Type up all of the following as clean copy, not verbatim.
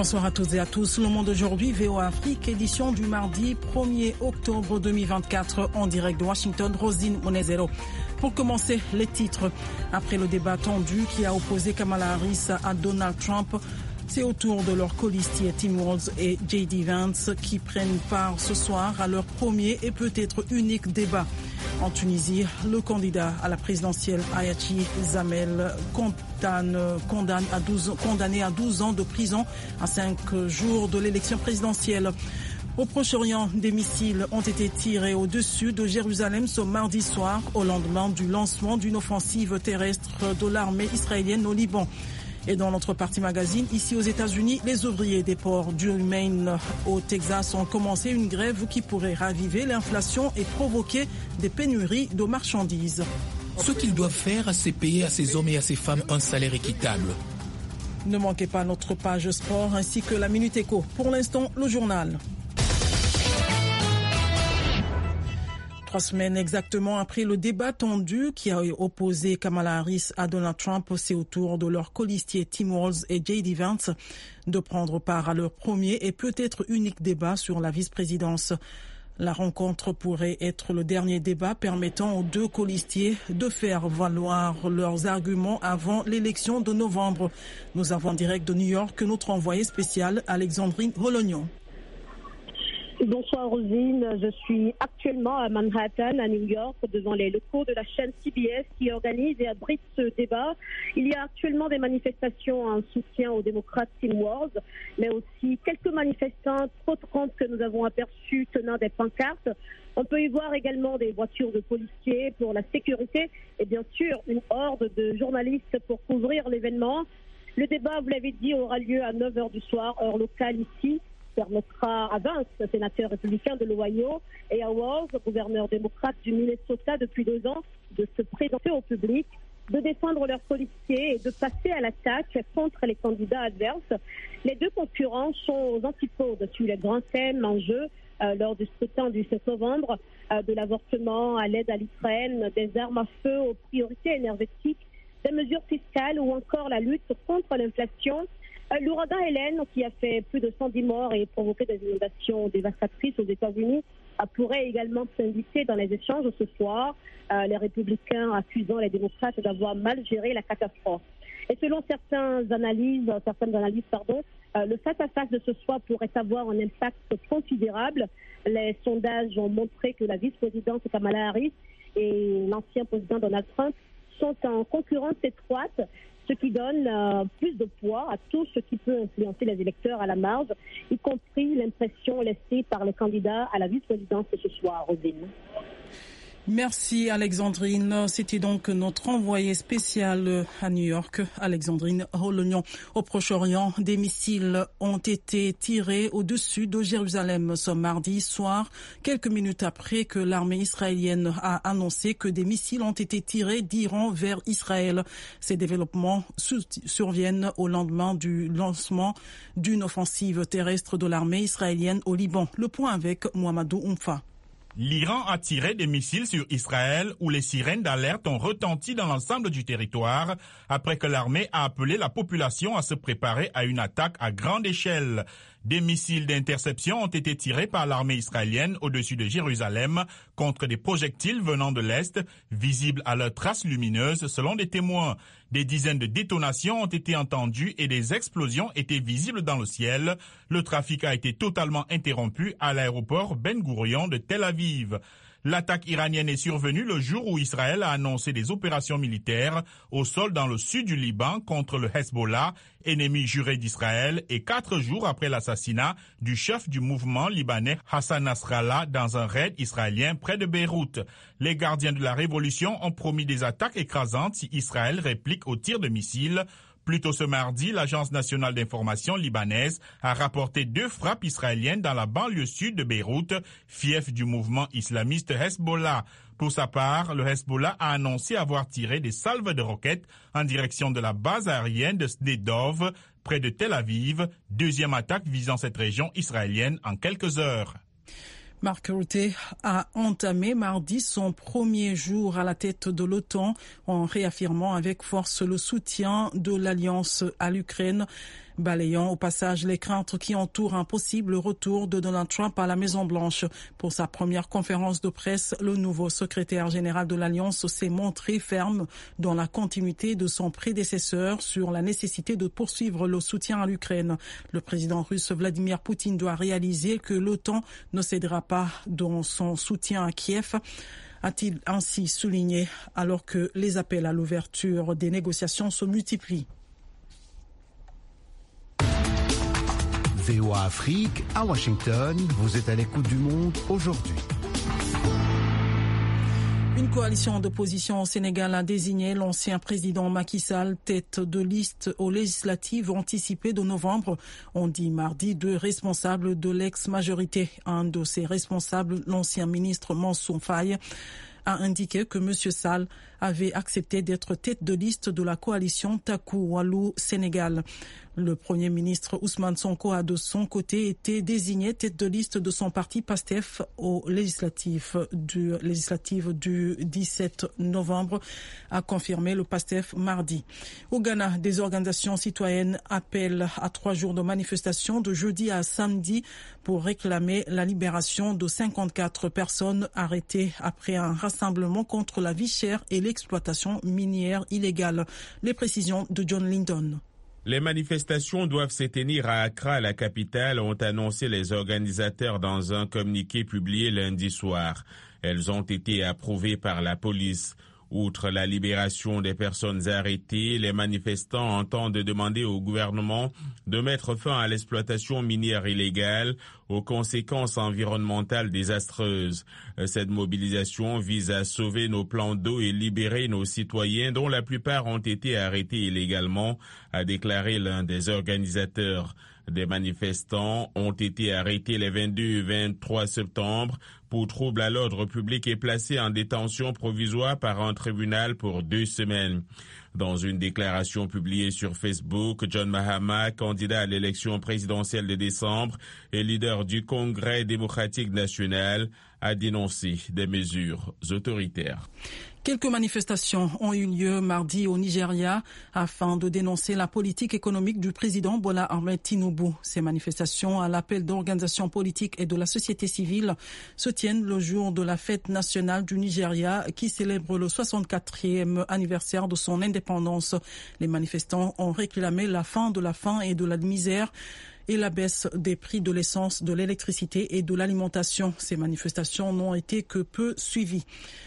Bonsoir à toutes et à tous. Le Monde aujourd'hui, VOA Afrique, édition du mardi 1er octobre 2024 en direct de Washington. Rosine Monezero. Pour commencer, les titres. Après le débat tendu qui a opposé Kamala Harris à Donald Trump, c'est au tour de leurs colistiers Tim Walz et J.D. Vance qui prennent part ce soir à leur premier et peut-être unique débat. En Tunisie, le candidat à la présidentielle Ayachi Zamel condamné à 12 ans de prison à 5 jours de l'élection présidentielle. Au Proche-Orient, des missiles ont été tirés au-dessus de Jérusalem ce mardi soir au lendemain du lancement d'une offensive terrestre de l'armée israélienne au Liban. Et dans notre partie magazine, ici aux États-Unis, les ouvriers des ports du Maine au Texas ont commencé une grève qui pourrait raviver l'inflation et provoquer des pénuries de marchandises. Ce qu'ils doivent faire, c'est payer à ces hommes et à ces femmes un salaire équitable. Ne manquez pas notre page sport ainsi que la Minute Éco. Pour l'instant, le journal. 3 semaines exactement après le débat tendu qui a opposé Kamala Harris à Donald Trump, c'est au tour de leurs colistiers Tim Walz et J.D. Vance de prendre part à leur premier et peut-être unique débat sur la vice-présidence. La rencontre pourrait être le dernier débat permettant aux deux colistiers de faire valoir leurs arguments avant l'élection de novembre. Nous avons en direct de New York notre envoyé spécial Alexandrine Rolognon. Bonsoir Rosine, je suis actuellement à Manhattan, à New York, devant les locaux de la chaîne CBS qui organise et abrite ce débat. Il y a actuellement des manifestations en soutien aux démocrates Tim Walz, mais aussi quelques manifestants trop Trump que nous avons aperçus tenant des pancartes. On peut y voir également des voitures de policiers pour la sécurité et bien sûr une horde de journalistes pour couvrir l'événement. Le débat, vous l'avez dit, aura lieu à 9h du soir, heure locale ici. Permettra à Vance, sénateur républicain de l'Ohio, et à Walz, gouverneur démocrate du Minnesota depuis 2 ans, de se présenter au public, de défendre leurs policiers et de passer à l'attaque contre les candidats adverses. Les deux concurrents sont aux antipodes sur les grands thèmes en jeu lors du scrutin du 7 novembre, de l'avortement à l'aide à l'Ukraine, des armes à feu aux priorités énergétiques, des mesures fiscales ou encore la lutte contre l'inflation. L'ouragan Hélène, qui a fait plus de 110 morts et provoqué des inondations dévastatrices aux États-Unis, pourrait également s'inviter dans les échanges ce soir, les républicains accusant les démocrates d'avoir mal géré la catastrophe. Et selon certaines analyses, le face-à-face de ce soir pourrait avoir un impact considérable. Les sondages ont montré que la vice-présidente Kamala Harris et l'ancien président Donald Trump sont en concurrence étroite, ce qui donne plus de poids à tout ce qui peut influencer les électeurs à la marge, y compris l'impression laissée par les candidats à la vice-présidence ce soir, Rosine. Merci Alexandrine. C'était donc notre envoyé spécial à New York, Alexandrine Rolognon. Au Proche-Orient, des missiles ont été tirés au-dessus de Jérusalem ce mardi soir, quelques minutes après que l'armée israélienne a annoncé que des missiles ont été tirés d'Iran vers Israël. Ces développements surviennent au lendemain du lancement d'une offensive terrestre de l'armée israélienne au Liban. Le point avec Mohamedou Oumfa. L'Iran a tiré des missiles sur Israël où les sirènes d'alerte ont retenti dans l'ensemble du territoire après que l'armée a appelé la population à se préparer à une attaque à grande échelle. Des missiles d'interception ont été tirés par l'armée israélienne au-dessus de Jérusalem contre des projectiles venant de l'Est, visibles à leurs traces lumineuses selon des témoins. Des dizaines de détonations ont été entendues et des explosions étaient visibles dans le ciel. Le trafic a été totalement interrompu à l'aéroport Ben Gourion de Tel Aviv. L'attaque iranienne est survenue le jour où Israël a annoncé des opérations militaires au sol dans le sud du Liban contre le Hezbollah, ennemi juré d'Israël, et 4 jours après l'assassinat du chef du mouvement libanais Hassan Nasrallah dans un raid israélien près de Beyrouth. Les gardiens de la révolution ont promis des attaques écrasantes si Israël réplique aux tirs de missiles. Plus tôt ce mardi, l'Agence nationale d'information libanaise a rapporté 2 frappes israéliennes dans la banlieue sud de Beyrouth, fief du mouvement islamiste Hezbollah. Pour sa part, le Hezbollah a annoncé avoir tiré des salves de roquettes en direction de la base aérienne de Sde Dov, près de Tel Aviv, deuxième attaque visant cette région israélienne en quelques heures. Mark Rutte a entamé mardi son premier jour à la tête de l'OTAN en réaffirmant avec force le soutien de l'Alliance à l'Ukraine. balayant au passage les craintes qui entourent un possible retour de Donald Trump à la Maison-Blanche. Pour sa première conférence de presse, le nouveau secrétaire général de l'Alliance s'est montré ferme dans la continuité de son prédécesseur sur la nécessité de poursuivre le soutien à l'Ukraine. Le président russe Vladimir Poutine doit réaliser que l'OTAN ne cédera pas dans son soutien à Kiev, a-t-il ainsi souligné, alors que les appels à l'ouverture des négociations se multiplient. VOA Afrique, à Washington, vous êtes à l'écoute du monde aujourd'hui. Une coalition d'opposition au Sénégal a désigné l'ancien président Macky Sall tête de liste aux législatives anticipées de novembre. On dit mardi 2 responsables de l'ex-majorité. Un de ces responsables, l'ancien ministre Mansour Faye, a indiqué que M. Sall avait accepté d'être tête de liste de la coalition Taku Wallu Sénégal. Le Premier ministre Ousmane Sonko a de son côté été désigné tête de liste de son parti PASTEF aux législatives du 17 novembre, a confirmé le PASTEF mardi. Au Ghana, des organisations citoyennes appellent à 3 jours de manifestation de jeudi à samedi pour réclamer la libération de 54 personnes arrêtées après un rassemblement contre la vie chère et l'exploitation minière illégale. Les précisions de John Lyndon. Les manifestations doivent se tenir à Accra, la capitale, ont annoncé les organisateurs dans un communiqué publié lundi soir. Elles ont été approuvées par la police. Outre la libération des personnes arrêtées, les manifestants entendent demander au gouvernement de mettre fin à l'exploitation minière illégale, aux conséquences environnementales désastreuses. Cette mobilisation vise à sauver nos plans d'eau et libérer nos citoyens, dont la plupart ont été arrêtés illégalement, a déclaré l'un des organisateurs. Des manifestants ont été arrêtés les 22 et 23 septembre pour trouble à l'ordre public et placés en détention provisoire par un tribunal pour 2 semaines. Dans une déclaration publiée sur Facebook, John Mahama, candidat à l'élection présidentielle de décembre et leader du Congrès démocratique national, a dénoncé des mesures autoritaires. Quelques manifestations ont eu lieu mardi au Nigeria afin de dénoncer la politique économique du président Bola Ahmed Tinubu. Ces manifestations, à l'appel d'organisations politiques et de la société civile, se tiennent le jour de la fête nationale du Nigeria qui célèbre le 64e anniversaire de son indépendance. Les manifestants ont réclamé la fin de la faim et de la misère et la baisse des prix de l'essence, de l'électricité et de l'alimentation. Ces manifestations n'ont été que peu suivies.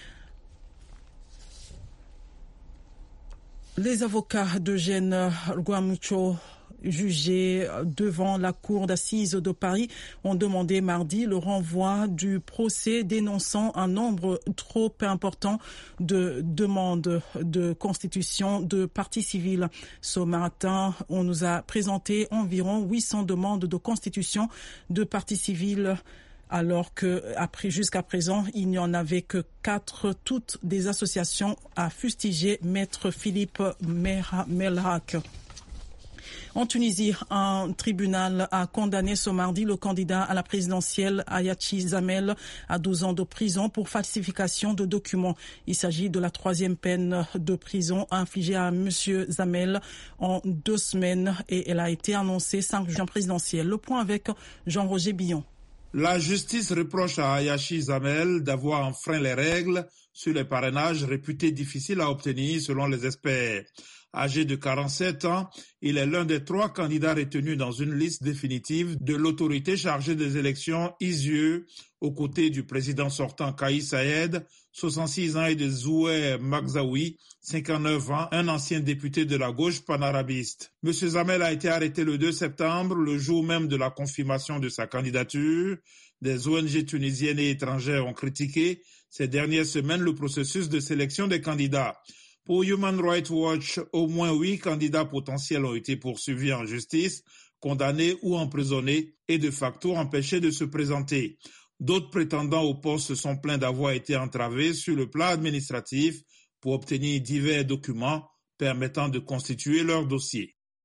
Les avocats d'Eugène Rwamucho, jugés devant la cour d'assises de Paris, ont demandé mardi le renvoi du procès dénonçant un nombre trop important de demandes de constitution de partie civile. Ce matin, on nous a présenté environ 800 demandes de constitution de partie civile, alors que jusqu'à présent, il n'y en avait que 4, toutes des associations, a fustigé Maître Philippe Melhak. En Tunisie, un tribunal a condamné ce mardi le candidat à la présidentielle Ayachi Zamel à 12 ans de prison pour falsification de documents. Il s'agit de la 3e peine de prison infligée à M. Zamel en 2 semaines et elle a été annoncée 5 juin présidentiel. Le point avec Jean-Roger Billon. La justice reproche à Ayachi Zamel d'avoir enfreint les règles sur les parrainages réputés difficiles à obtenir selon les experts. Âgé de 47 ans, il est l'un des 3 candidats retenus dans une liste définitive de l'autorité chargée des élections ISIE, aux côtés du président sortant Kais Saied, 66 ans, et de Zouer Magzaoui, 59 ans, un ancien député de la gauche panarabiste. M. Zamel a été arrêté le 2 septembre, le jour même de la confirmation de sa candidature. Des ONG tunisiennes et étrangères ont critiqué ces dernières semaines le processus de sélection des candidats. Pour Human Rights Watch, au moins 8 candidats potentiels ont été poursuivis en justice, condamnés ou emprisonnés et de facto empêchés de se présenter. D'autres prétendants au poste se sont plaints d'avoir été entravés sur le plan administratif pour obtenir divers documents permettant de constituer leur dossier.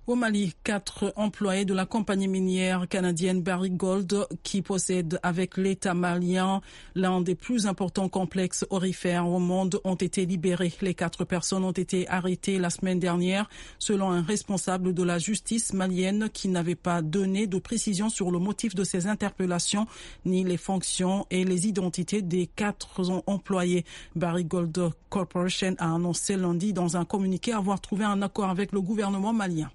Au Mali, 4 employés de la compagnie minière canadienne Barrick Gold, qui possède avec l'État malien l'un des plus importants complexes aurifères au monde, ont été libérés. Les 4 personnes ont été arrêtées la semaine dernière, selon un responsable de la justice malienne qui n'avait pas donné de précision sur le motif de ces interpellations, ni les fonctions et les identités des 4 employés. Barrick Gold Corporation a annoncé lundi dans un communiqué avoir trouvé un accord avec le gouvernement malien.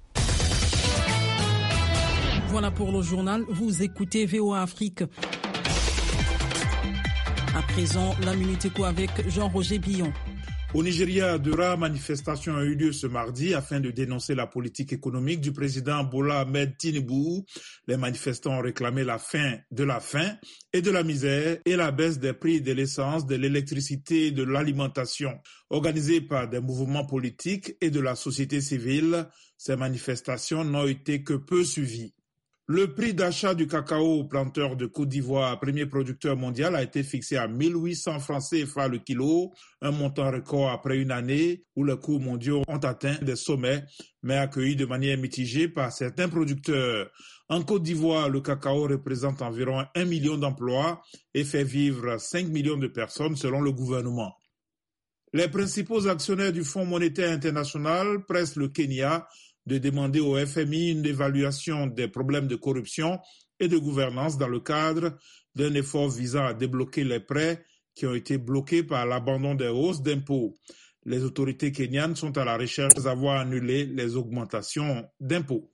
Voilà pour le journal. Vous écoutez VOA Afrique. À présent, la Minute Éco avec Jean-Roger Billon. Au Nigeria, de rares manifestations ont eu lieu ce mardi afin de dénoncer la politique économique du président Bola Ahmed Tinubu. Les manifestants ont réclamé la fin de la faim et de la misère et la baisse des prix de l'essence, de l'électricité et de l'alimentation. Organisées par des mouvements politiques et de la société civile, ces manifestations n'ont été que peu suivies. Le prix d'achat du cacao aux planteurs de Côte d'Ivoire, premier producteur mondial, a été fixé à 1800 francs CFA le kilo, un montant record après une année où les cours mondiaux ont atteint des sommets, mais accueillis de manière mitigée par certains producteurs. En Côte d'Ivoire, le cacao représente environ 1 million d'emplois et fait vivre 5 millions de personnes selon le gouvernement. Les principaux actionnaires du Fonds monétaire international pressent le Kenya de demander au FMI une évaluation des problèmes de corruption et de gouvernance dans le cadre d'un effort visant à débloquer les prêts qui ont été bloqués par l'abandon des hausses d'impôts. Les autorités kenyanes sont à la recherche d'avoir annulé les augmentations d'impôts.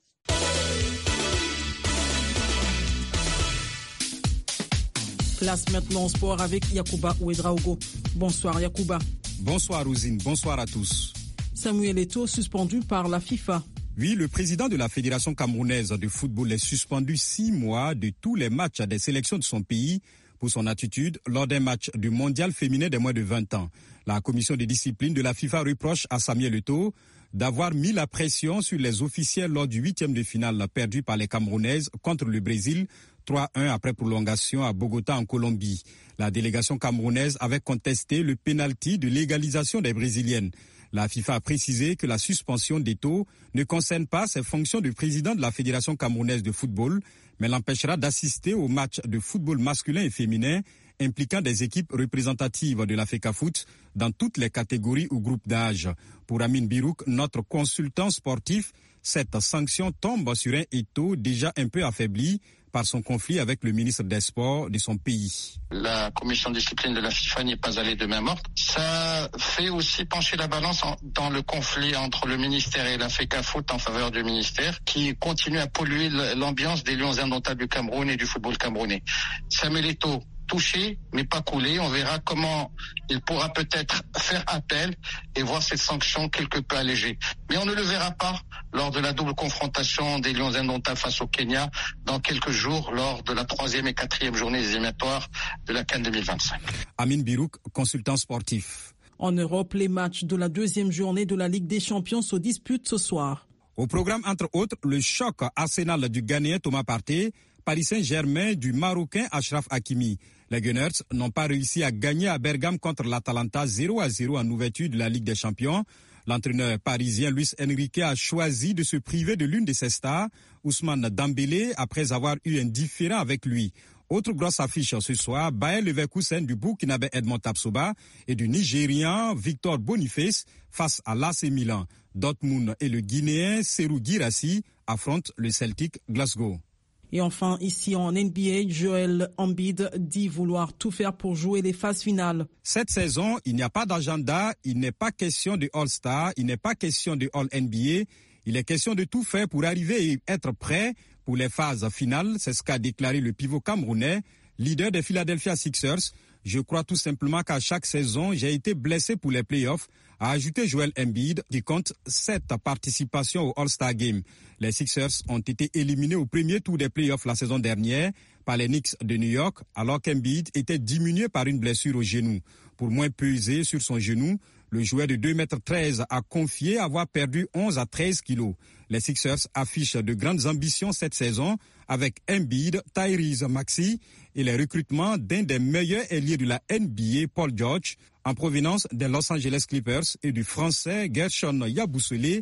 Place maintenant au sport avec Yacouba Ouedraogo. Bonsoir Yacouba. Bonsoir Rosine, bonsoir à tous. Samuel Eto'o suspendu par la FIFA. Oui, le président de la Fédération camerounaise de football est suspendu 6 mois de tous les matchs des sélections de son pays pour son attitude lors d'un match du mondial féminin des moins de 20 ans. La commission de discipline de la FIFA reproche à Samuel Eto'o d'avoir mis la pression sur les officiels lors du 8e de finale perdu par les Camerounaises contre le Brésil 3-1 après prolongation à Bogota en Colombie. La délégation camerounaise avait contesté le pénalty de l'égalisation des Brésiliennes. La FIFA a précisé que la suspension d'Eto'o ne concerne pas ses fonctions de président de la Fédération camerounaise de football, mais l'empêchera d'assister aux matchs de football masculin et féminin impliquant des équipes représentatives de la FECAFOOT dans toutes les catégories ou groupes d'âge. Pour Amine Birouk, notre consultant sportif, cette sanction tombe sur un Eto'o déjà un peu affaibli par son conflit avec le ministre des Sports de son pays. La commission de discipline de la FIFA n'est pas allée de main morte. Ça fait aussi pencher la balance dans le conflit entre le ministère et la FECAFOOT en faveur du ministère, qui continue à polluer l'ambiance des Lions indomptables du Cameroun et du football camerounais. Samuel Eto'o, touché, mais pas coulé. On verra comment il pourra peut-être faire appel et voir cette sanction quelque peu allégée. Mais on ne le verra pas lors de la double confrontation des Lions indomptables face au Kenya dans quelques jours, lors de la 3e et 4e journée des éliminatoires de la CAN 2025. Amine Birouk, consultant sportif. En Europe, les matchs de la 2e journée de la Ligue des Champions se disputent ce soir. Au programme, entre autres, le choc Arsenal du Ghanéen Thomas Partey, Paris Saint-Germain du Marocain Achraf Hakimi. Les Gunners n'ont pas réussi à gagner à Bergame contre l'Atalanta 0-0 en ouverture de la Ligue des Champions. L'entraîneur parisien Luis Enrique a choisi de se priver de l'une de ses stars, Ousmane Dembélé, après avoir eu un différend avec lui. Autre grosse affiche ce soir, Bayer Leverkusen du Burkinabé Edmond Tapsoba et du Nigérian Victor Boniface face à l'AC Milan. Dortmund et le Guinéen Serhou Guirassy affrontent le Celtic Glasgow. Et enfin, ici en NBA, Joel Embiid dit vouloir tout faire pour jouer les phases finales. Cette saison, il n'y a pas d'agenda, il n'est pas question de All-Star, il n'est pas question de All-NBA. Il est question de tout faire pour arriver et être prêt pour les phases finales. C'est ce qu'a déclaré le pivot camerounais, leader des Philadelphia Sixers. Je crois tout simplement qu'à chaque saison, j'ai été blessé pour les playoffs, a ajouté Joel Embiid, qui compte 7 participations au All-Star Game. Les Sixers ont été éliminés au premier tour des playoffs la saison dernière par les Knicks de New York, alors qu'Embiid était diminué par une blessure au genou. Pour moins peser sur son genou, le joueur de 2,13 m a confié avoir perdu 11 à 13 kilos. Les Sixers affichent de grandes ambitions cette saison avec Embiid, Tyrese Maxey et les recrutements d'un des meilleurs ailiers de la NBA, Paul George, en provenance des Los Angeles Clippers et du Français Gershon Yabusele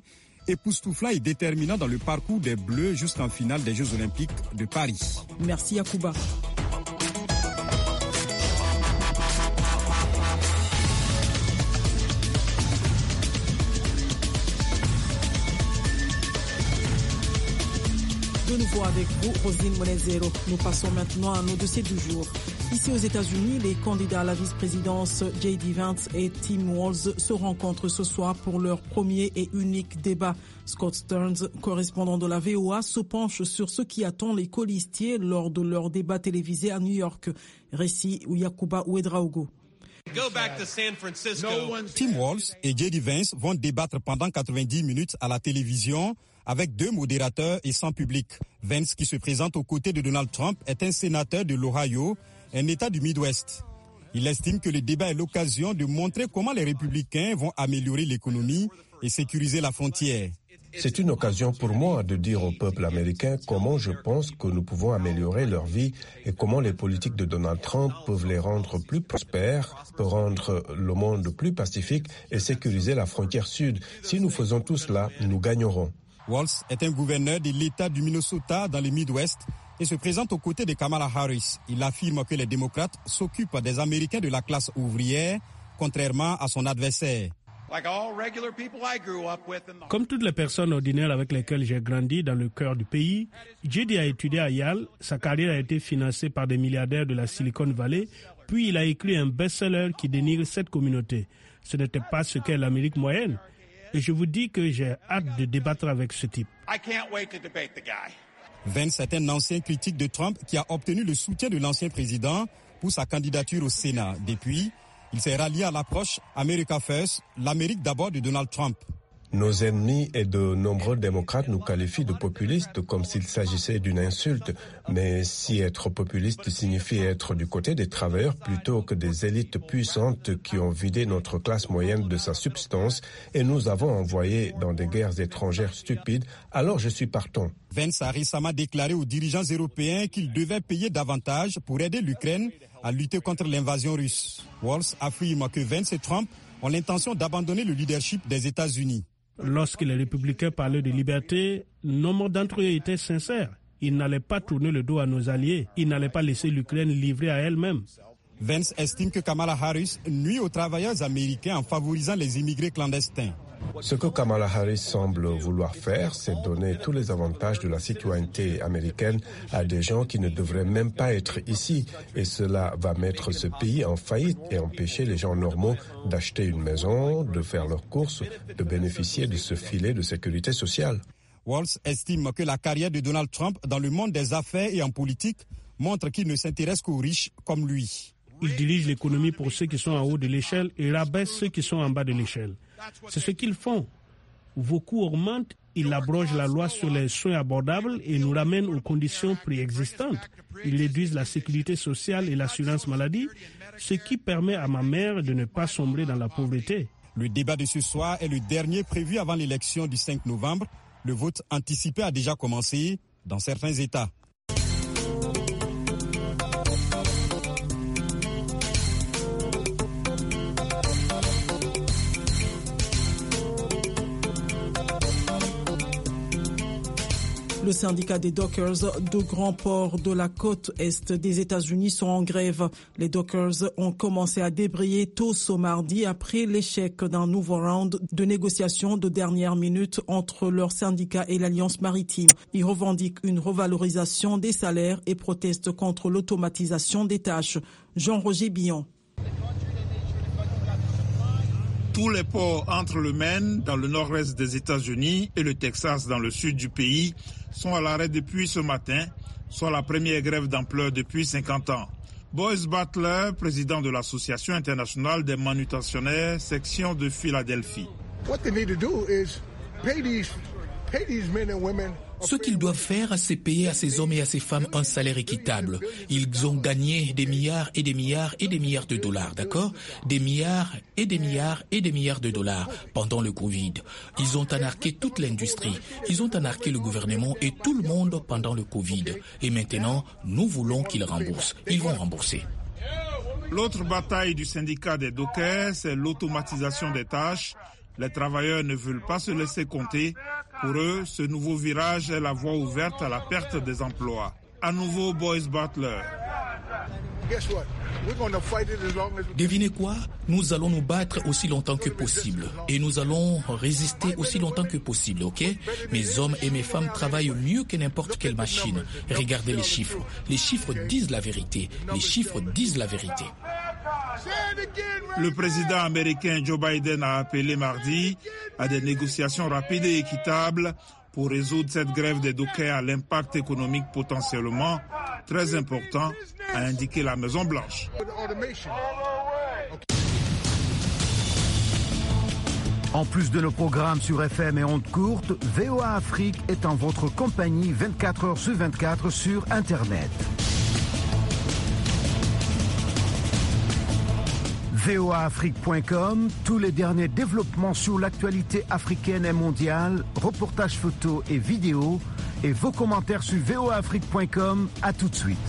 époustouflant et déterminant dans le parcours des Bleus jusqu'en finale des Jeux Olympiques de Paris. Merci Yacouba. De nouveau avec vous, Roselyne Monezero. Nous passons maintenant à nos dossiers du jour. Ici aux États-Unis, les candidats à la vice-présidence J.D. Vance et Tim Walz se rencontrent ce soir pour leur premier et unique débat. Scott Stearns, correspondant de la VOA, se penche sur ce qui attend les colistiers lors de leur débat télévisé à New York. Récit Yacouba Ouedraogo. Tim Walz et J.D. Vance vont débattre pendant 90 minutes à la télévision avec 2 modérateurs et sans public. Vance, qui se présente aux côtés de Donald Trump, est un sénateur de l'Ohio, un État du Midwest. Il estime que le débat est l'occasion de montrer comment les républicains vont améliorer l'économie et sécuriser la frontière. C'est une occasion pour moi de dire au peuple américain comment je pense que nous pouvons améliorer leur vie et comment les politiques de Donald Trump peuvent les rendre plus prospères, peuvent rendre le monde plus pacifique et sécuriser la frontière sud. Si nous faisons tout cela, nous gagnerons. Walz est un gouverneur de l'État du Minnesota dans le Midwest et se présente aux côtés de Kamala Harris. Il affirme que les démocrates s'occupent des Américains de la classe ouvrière, contrairement à son adversaire. Comme toutes les personnes ordinaires avec lesquelles j'ai grandi dans le cœur du pays, J.D. a étudié à Yale, sa carrière a été financée par des milliardaires de la Silicon Valley, puis il a écrit un best-seller qui dénigre cette communauté. Ce n'était pas ce qu'est l'Amérique moyenne. Et je vous dis que j'ai hâte de débattre avec ce type. Vance est un ancien critique de Trump qui a obtenu le soutien de l'ancien président pour sa candidature au Sénat. Depuis, il s'est rallié à l'approche America First, l'Amérique d'abord de Donald Trump. Nos ennemis et de nombreux démocrates nous qualifient de populistes comme s'il s'agissait d'une insulte. Mais si être populiste signifie être du côté des travailleurs plutôt que des élites puissantes qui ont vidé notre classe moyenne de sa substance et nous avons envoyé dans des guerres étrangères stupides, alors je suis partant. Vance a récemment déclaré aux dirigeants européens qu'ils devaient payer davantage pour aider l'Ukraine à lutter contre l'invasion russe. Walz affirme que Vance et Trump ont l'intention d'abandonner le leadership des États-Unis. Lorsque les républicains parlaient de liberté, nombre d'entre eux étaient sincères. Ils n'allaient pas tourner le dos à nos alliés. Ils n'allaient pas laisser l'Ukraine livrée à elle-même. Vance estime que Kamala Harris nuit aux travailleurs américains en favorisant les immigrés clandestins. Ce que Kamala Harris semble vouloir faire, c'est donner tous les avantages de la citoyenneté américaine à des gens qui ne devraient même pas être ici. Et cela va mettre ce pays en faillite et empêcher les gens normaux d'acheter une maison, de faire leurs courses, de bénéficier de ce filet de sécurité sociale. Walz estime que la carrière de Donald Trump dans le monde des affaires et en politique montre qu'il ne s'intéresse qu'aux riches comme lui. Il dirige l'économie pour ceux qui sont en haut de l'échelle et rabaisse ceux qui sont en bas de l'échelle. C'est ce qu'ils font. Vos coûts augmentent, ils abrogent la loi sur les soins abordables et nous ramènent aux conditions préexistantes. Ils réduisent la sécurité sociale et l'assurance maladie, ce qui permet à ma mère de ne pas sombrer dans la pauvreté. Le débat de ce soir est le dernier prévu avant l'élection du 5 novembre. Le vote anticipé a déjà commencé dans certains États. Le syndicat des dockers de grands ports de la côte est des États-Unis sont en grève. Les dockers ont commencé à débrayer tôt ce mardi après l'échec d'un nouveau round de négociations de dernière minute entre leur syndicat et l'Alliance maritime. Ils revendiquent une revalorisation des salaires et protestent contre l'automatisation des tâches. Jean-Roger Billon. Tous les ports entre le Maine, dans le nord-est des États-Unis, et le Texas, dans le sud du pays, sont à l'arrêt depuis ce matin, soit la première grève d'ampleur depuis 50 ans. Boyce Butler, président de l'Association internationale des manutentionnaires, section de Philadelphie. Ce qu'ils doivent faire, c'est payer à ces hommes et à ces femmes un salaire équitable. Ils ont gagné des milliards et des milliards et des milliards de dollars, d'accord? Des milliards et des milliards et des milliards de dollars pendant le Covid. Ils ont anarqué toute l'industrie. Ils ont anarqué le gouvernement et tout le monde pendant le Covid. Et maintenant, nous voulons qu'ils remboursent. Ils vont rembourser. L'autre bataille du syndicat des dockers, c'est l'automatisation des tâches. Les travailleurs ne veulent pas se laisser compter. Pour eux, ce nouveau virage est la voie ouverte à la perte des emplois. À nouveau, Boyce Butler. Devinez quoi? Nous allons nous battre aussi longtemps que possible. Et nous allons résister aussi longtemps que possible, ok? Mes hommes et mes femmes travaillent mieux que n'importe quelle machine. Regardez les chiffres. Les chiffres disent la vérité. Les chiffres disent la vérité. Le président américain Joe Biden a appelé mardi à des négociations rapides et équitables pour résoudre cette grève des dockers à l'impact économique potentiellement très important, a indiqué la Maison-Blanche. En plus de nos programmes sur FM et ondes courtes, VOA Afrique est en votre compagnie 24 heures sur 24 sur Internet. voaafrique.com, tous les derniers développements sur l'actualité africaine et mondiale, reportages photos et vidéos, et vos commentaires sur voaafrique.com. À tout de suite.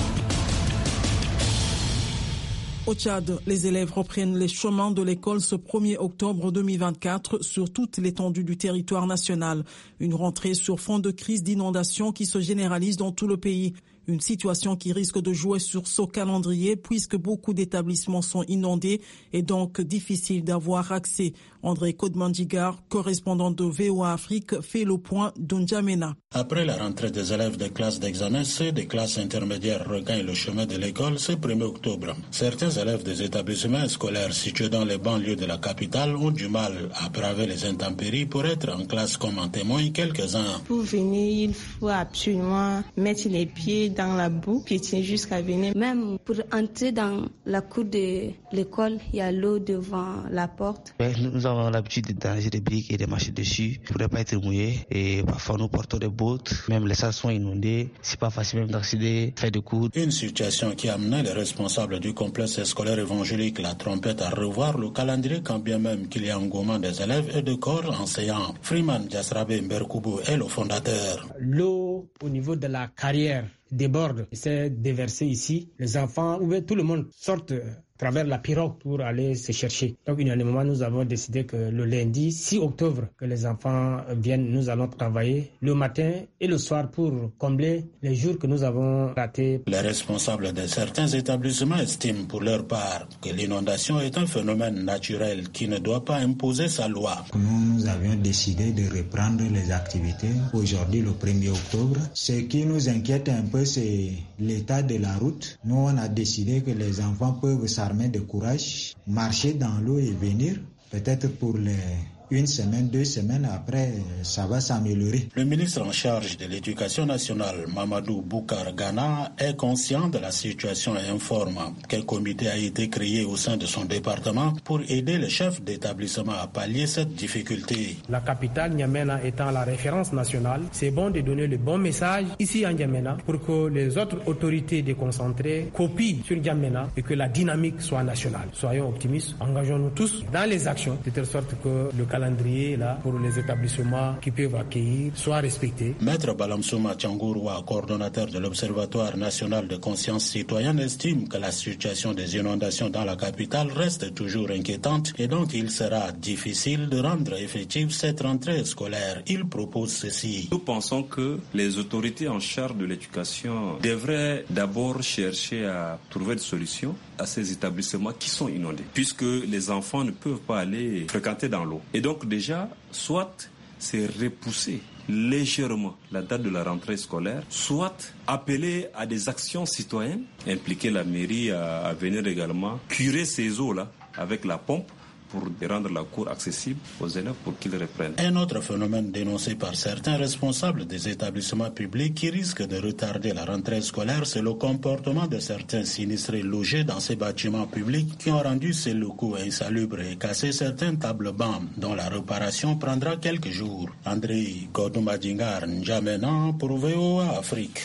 Au Tchad, les élèves reprennent les chemins de l'école ce 1er octobre 2024 sur toute l'étendue du territoire national. Une rentrée sur fond de crise d'inondation qui se généralise dans tout le pays. Une situation qui risque de jouer sur ce calendrier puisque beaucoup d'établissements sont inondés et donc difficile d'avoir accès. André Kodmandigar, correspondant de VOA Afrique, fait le point d'Unjamena. Après la rentrée des élèves des classes d'examen, ceux des classes intermédiaires regagnent le chemin de l'école ce 1er octobre. Certains élèves des établissements scolaires situés dans les banlieues de la capitale ont du mal à braver les intempéries pour être en classe, comme en témoignent quelques-uns. Pour venir, il faut absolument mettre les pieds dans la boue, piétiner jusqu'à venir. Même pour entrer dans la cour de l'école, il y a l'eau devant la porte. Nous avons l'habitude d'engager des briques et de marcher dessus pour ne pas être mouillés. Et parfois nous portons des bottes, même les salles sont inondées. C'est pas facile même d'accéder, faire des cours. Une situation qui a amené les responsables du complexe scolaire évangélique La Trompette à revoir le calendrier, quand bien même qu'il y a engouement des élèves et de corps enseignants. Freeman Diasrabe Mberkoubou est le fondateur. L'eau au niveau de la carrière déborde, c'est déversé ici. Les enfants, ou bien tout le monde sortent travers la pirogue pour aller se chercher. Donc, unanimement, nous avons décidé que le lundi 6 octobre, que les enfants viennent, nous allons travailler le matin et le soir pour combler les jours que nous avons ratés. Les responsables de certains établissements estiment pour leur part que l'inondation est un phénomène naturel qui ne doit pas imposer sa loi. Nous avions décidé de reprendre les activités aujourd'hui, le 1er octobre. Ce qui nous inquiète un peu, c'est l'état de la route. Nous, on a décidé que les enfants peuvent s'armer de courage, marcher dans l'eau et venir, peut-être pour une semaine, 2 semaines après, ça va s'améliorer. Le ministre en charge de l'Éducation nationale, Mamadou Boukar Ghana, est conscient de la situation et informe qu'un comité a été créé au sein de son département pour aider les chefs d'établissement à pallier cette difficulté. La capitale N'Djamena étant la référence nationale, c'est bon de donner le bon message ici à N'Djamena pour que les autres autorités déconcentrées copient sur N'Djamena et que la dynamique soit nationale. Soyons optimistes, engageons-nous tous dans les actions de telle sorte que le calendrier là pour les établissements qui peuvent accueillir soit respecté. Maître Balamsouma Tchangouroua, coordonnateur de l'Observatoire national de conscience citoyenne, estime que la situation des inondations dans la capitale reste toujours inquiétante et donc il sera difficile de rendre effective cette rentrée scolaire. Il propose ceci. Nous pensons que les autorités en charge de l'éducation devraient d'abord chercher à trouver des solutions à ces établissements qui sont inondés, puisque les enfants ne peuvent pas aller fréquenter dans l'eau. Et donc déjà, soit c'est repousser légèrement la date de la rentrée scolaire, soit appeler à des actions citoyennes, impliquer la mairie à venir également curer ces eaux-là avec la pompe pour rendre la cour accessible aux élèves pour qu'ils reprennent. Un autre phénomène dénoncé par certains responsables des établissements publics qui risque de retarder la rentrée scolaire, c'est le comportement de certains sinistrés logés dans ces bâtiments publics qui ont rendu ces locaux insalubres et cassé certains tables-bancs dont la réparation prendra quelques jours. André Kodoumadingar, N'Djamena pour VOA Afrique.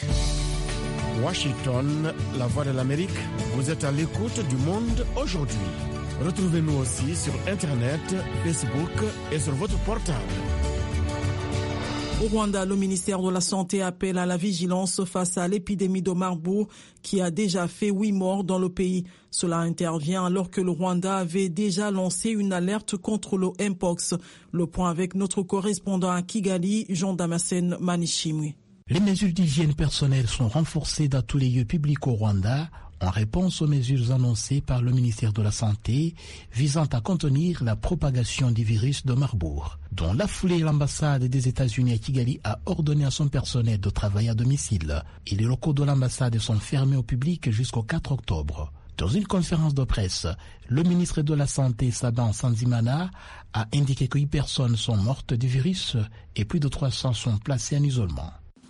Washington, la voix de l'Amérique, vous êtes à l'écoute du monde aujourd'hui. Retrouvez-nous aussi sur Internet, Facebook et sur votre portable. Au Rwanda, le ministère de la Santé appelle à la vigilance face à l'épidémie de Marburg qui a déjà fait 8 morts dans le pays. Cela intervient alors que le Rwanda avait déjà lancé une alerte contre le Mpox. Le point avec notre correspondant à Kigali, Jean-Damascène Manishimwe. Les mesures d'hygiène personnelle sont renforcées dans tous les lieux publics au Rwanda en réponse aux mesures annoncées par le ministère de la Santé visant à contenir la propagation du virus de Marburg. Dans la foulée, l'ambassade des États-Unis à Kigali a ordonné à son personnel de travailler à domicile et les locaux de l'ambassade sont fermés au public jusqu'au 4 octobre. Dans une conférence de presse, le ministre de la Santé, Saban Sanzimana, a indiqué que 8 personnes sont mortes du virus et plus de 300 sont placées en isolement.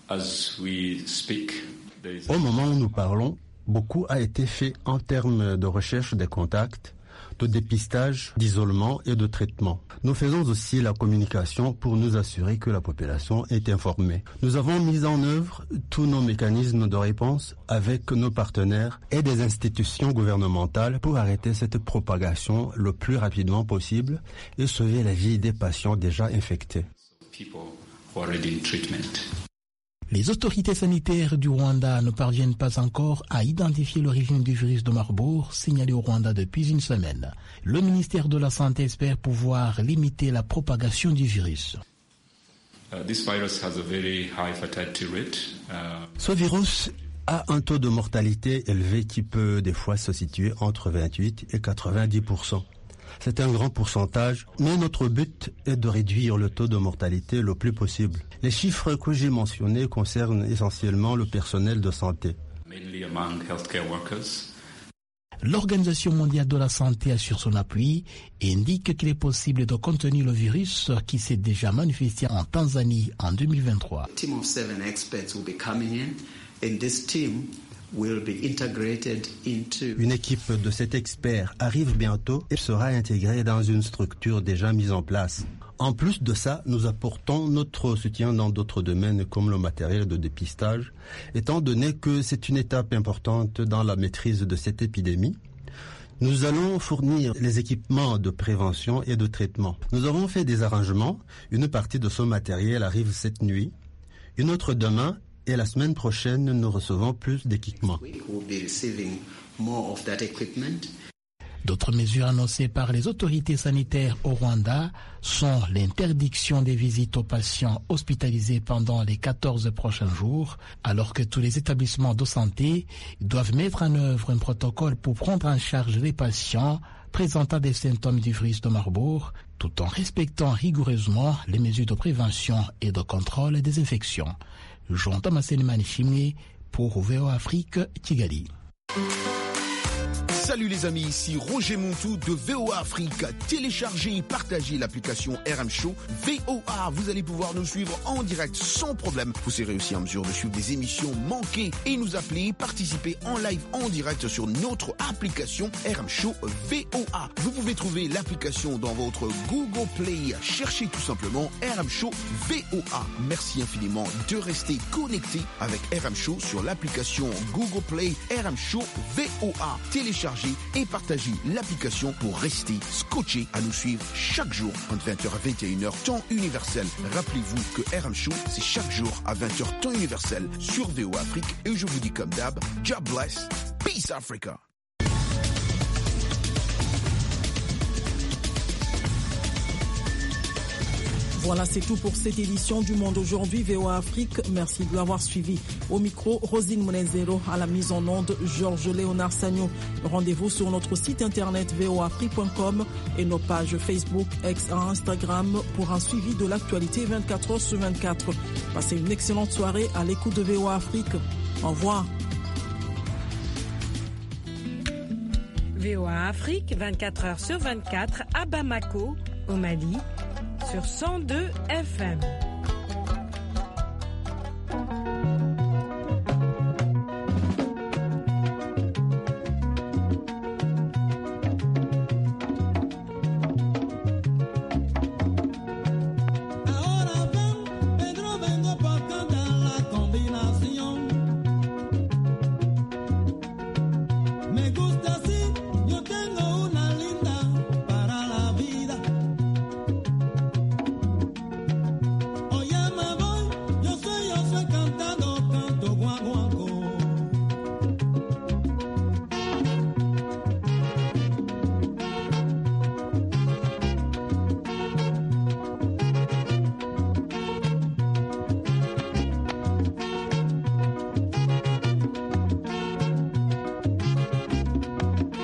Au moment où nous parlons, beaucoup a été fait en termes de recherche des contacts, de dépistage, d'isolement et de traitement. Nous faisons aussi la communication pour nous assurer que la population est informée. Nous avons mis en œuvre tous nos mécanismes de réponse avec nos partenaires et des institutions gouvernementales pour arrêter cette propagation le plus rapidement possible et sauver la vie des patients déjà infectés. Les autorités sanitaires du Rwanda ne parviennent pas encore à identifier l'origine du virus de Marburg signalé au Rwanda depuis une semaine. Le ministère de la Santé espère pouvoir limiter la propagation du virus. Ce virus a un taux de mortalité élevé qui peut des fois se situer entre 28 et 90%. C'est un grand pourcentage, mais notre but est de réduire le taux de mortalité le plus possible. Les chiffres que j'ai mentionnés concernent essentiellement le personnel de santé. L'Organisation mondiale de la santé assure son appui et indique qu'il est possible de contenir le virus qui s'est déjà manifesté en Tanzanie en 2023. Une équipe de 7 experts arrive bientôt et sera intégrée dans une structure déjà mise en place. En plus de ça, nous apportons notre soutien dans d'autres domaines comme le matériel de dépistage, étant donné que c'est une étape importante dans la maîtrise de cette épidémie. Nous allons fournir les équipements de prévention et de traitement. Nous avons fait des arrangements. Une partie de ce matériel arrive cette nuit, une autre demain, et la semaine prochaine, nous recevons plus d'équipements. D'autres mesures annoncées par les autorités sanitaires au Rwanda sont l'interdiction des visites aux patients hospitalisés pendant les 14 prochains jours, alors que tous les établissements de santé doivent mettre en œuvre un protocole pour prendre en charge les patients présentant des symptômes du virus de Marburg, tout en respectant rigoureusement les mesures de prévention et de contrôle des infections. Jean-Damascène Manishimwe pour VOA Afrique, Kigali. Salut les amis, ici Roger Montou de VOA Afrique. Téléchargez et partagez l'application RM Show VOA. Vous allez pouvoir nous suivre en direct sans problème. Vous serez aussi en mesure de suivre des émissions manquées et nous appeler, participer en live en direct sur notre application RM Show VOA. Vous pouvez trouver l'application dans votre Google Play. Cherchez tout simplement RM Show VOA. Merci infiniment de rester connecté avec RM Show sur l'application Google Play RM Show VOA. Téléchargez et partagez l'application pour rester scotché à nous suivre chaque jour entre 20h à 21h temps universel. Rappelez-vous que RM Show, c'est chaque jour à 20h temps universel sur VOA Afrique et je vous dis comme d'hab, God bless, peace Africa. Voilà, c'est tout pour cette édition du Monde aujourd'hui, VOA Afrique. Merci de l'avoir suivi. Au micro, Rosine Monezero, à la mise en onde, Georges Léonard Sagno. Rendez-vous sur notre site internet voafrique.com et nos pages Facebook, X et Instagram pour un suivi de l'actualité 24h sur 24. Passez une excellente soirée à l'écoute de VOA Afrique. Au revoir. VOA Afrique, 24h sur 24 à Bamako, au Mali, sur 102 FM.